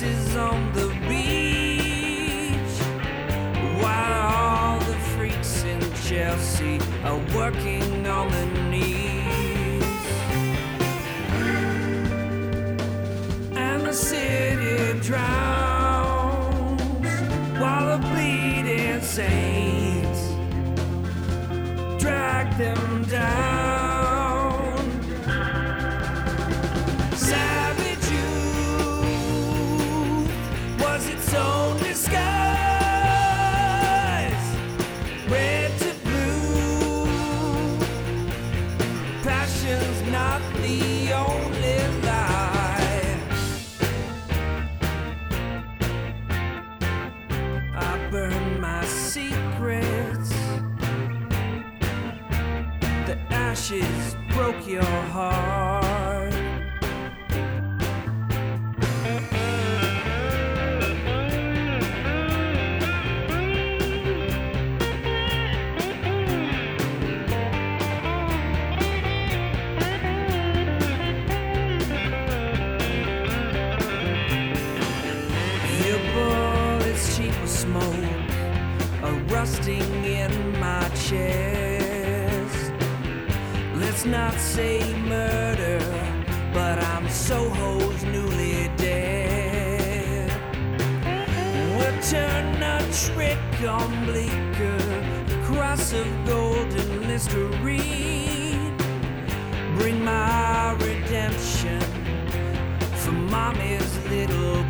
faces on the beach, while all the freaks in Chelsea are working on their knees. And the city drowns while the bleeding saints drag them down. Savage youth was its own disguise, red to blue. Passion's not the only lie. I burn my secrets. The ashes broke your heart. Your bullets cheap as smoke are rusting in my chest. Let's not say murder, but I'm Soho's newly dead. We'll turn a trick on Bleecker, the cross of golden Listerine. Bring my redemption for mommy's little